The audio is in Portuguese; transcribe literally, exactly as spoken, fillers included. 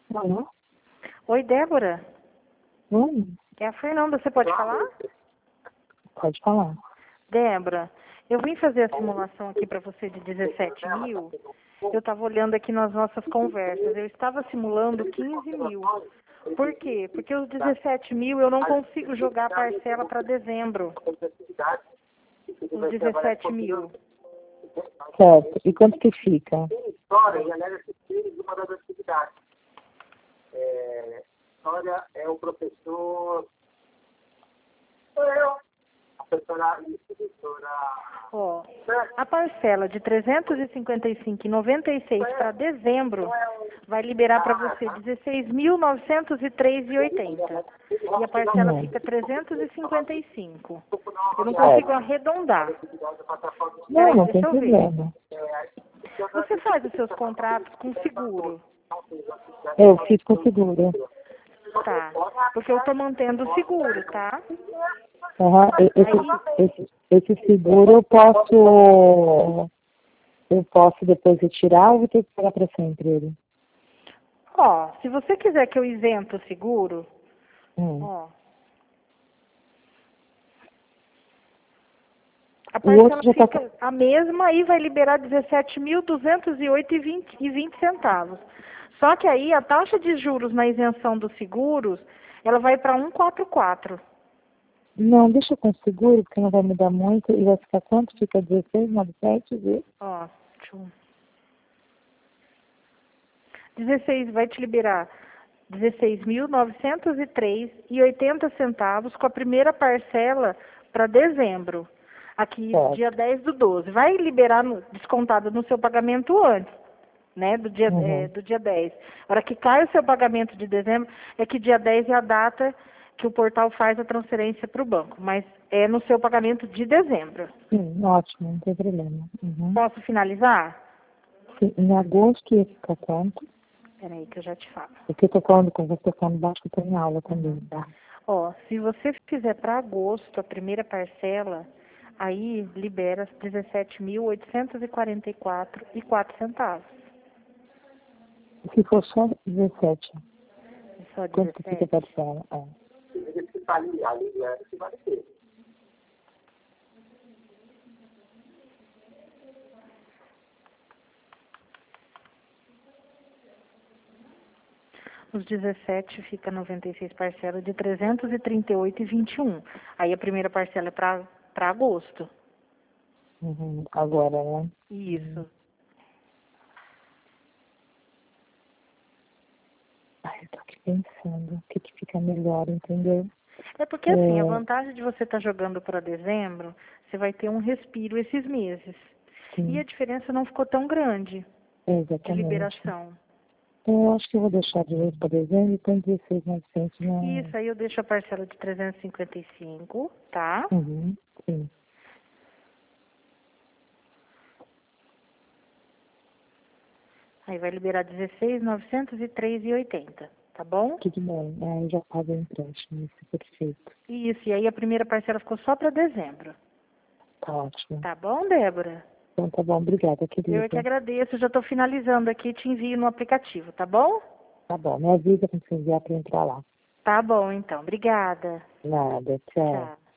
Alô? Oi, Débora. Oi, É a Fernanda, você pode falar? pode falar. Débora, eu vim fazer a simulação aqui para você de dezessete mil. Eu estava olhando aqui nas nossas conversas. Eu estava simulando quinze mil. Por quê? Porque os dezessete mil eu não consigo jogar a parcela para dezembro. Os dezessete mil. Certo. E quanto que fica? História, e aliás, assistir uma das atividades. É, história é o professor. Sou eu. A professora. Isso, professora. Ó, a parcela de trezentos e cinquenta e cinco reais e noventa e seis para dezembro vai liberar para você dezesseis mil novecentos e três reais e oitenta centavos. E a parcela Hum. fica trezentos e cinquenta e cinco. Eu não consigo arredondar. Não, Peraí, não deixa tem eu ver. problema. Você faz os seus contratos com seguro? Eu fiz com seguro. Tá. Porque eu estou mantendo o seguro, tá? Uhum. Esse, esse, esse seguro eu posso. Eu posso depois retirar ou vou ter que pagar para sempre ele? Ó, se você quiser que eu isento o seguro, Hum. ó. A O parcela outro já tá fica a mesma e vai liberar dezessete mil duzentos e oito reais e vinte centavos. Só que aí a taxa de juros na isenção dos seguros, ela vai para cento e quarenta e quatro. Não, deixa com seguro, porque não vai mudar muito. E vai ficar quanto? Fica dezesseis, noventa e sete, viu? Ó, deixa eu... dezesseis vai te liberar dezesseis mil novecentos e três reais e oitenta centavos com a primeira parcela para dezembro. Aqui, Certo. dia dez do doze. Vai liberar no, descontado no seu pagamento antes, né? Do dia, Uhum. é, do dia dez. A hora que cai o seu pagamento de dezembro, é que dia dez é a data que o portal faz a transferência para o banco. Mas é no seu pagamento de dezembro. Sim, ótimo, não tem problema. Uhum. Posso finalizar? Sim, em agosto ia ficar quanto? Peraí que eu já te falo. Porque eu tô falando com você, falando baixo, que eu tô em aula também, tá? Ó, se você fizer para agosto a primeira parcela, aí libera dezessete mil oitocentos e quarenta e quatro reais e quatro centavos. E se for só dezessete, É só quanto que fica dezessete. a parcela? É. Esse que ali, ali, é, que vai ter. Os dezessete fica noventa e seis parcelas de trezentos e trinta e oito reais e vinte e um. Aí a primeira parcela é para para agosto. Uhum. Agora, né? Isso. Ai, eu tô aqui pensando o que que fica melhor, entendeu? É porque assim, a É, vantagem de você estar jogando para dezembro, você vai ter um respiro esses meses. E a sim, diferença não ficou tão grande de exatamente. liberação. Então, eu acho que eu vou deixar de vez para dezembro e põe dezesseis mil e novecentos, né? Isso, aí eu deixo a parcela de trezentos e cinquenta e cinco, tá? Uhum, sim. Aí vai liberar dezesseis mil novecentos e três reais e oitenta centavos, tá bom? Tudo bem. Aí eu já pago o empréstimo, isso é perfeito. Isso, e aí a primeira parcela ficou só para dezembro. Tá ótimo. Tá bom, Débora? Então tá bom, obrigada, Eu é que querida. agradeço, já estou finalizando aqui, te envio no aplicativo, tá bom? Tá bom, me avisa quando você enviar para entrar lá. Tá bom, então. Obrigada. Nada, tchau. Tchau.